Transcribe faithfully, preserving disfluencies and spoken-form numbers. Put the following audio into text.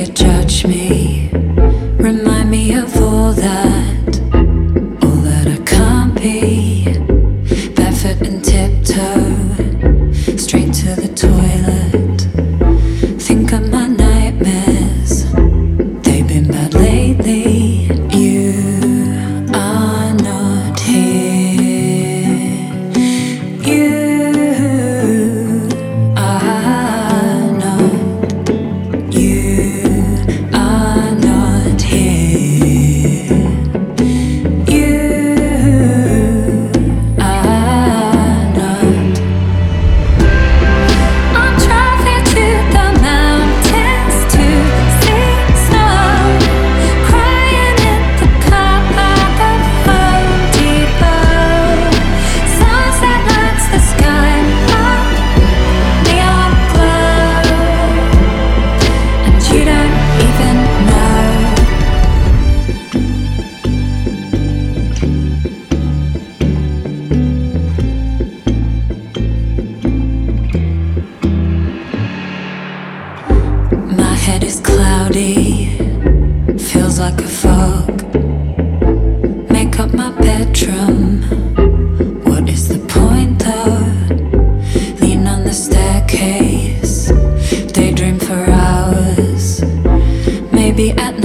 you judge me. Remind me of all that, all that I can't be. Barefoot and tiptoe, straight to the toilet. Think of my nightmares, they've been bad lately. You are not here. You are not. You are not here. You are not. I'm traveling to the mountains to see snow, crying in the car park of Home Depot. Sunset lights the sky up, neon glow, and you don't even know. My head is cloudy, feels like a fog. Make up my bedroom, what is the point though? Lean on the staircase, daydream for hours. Maybe at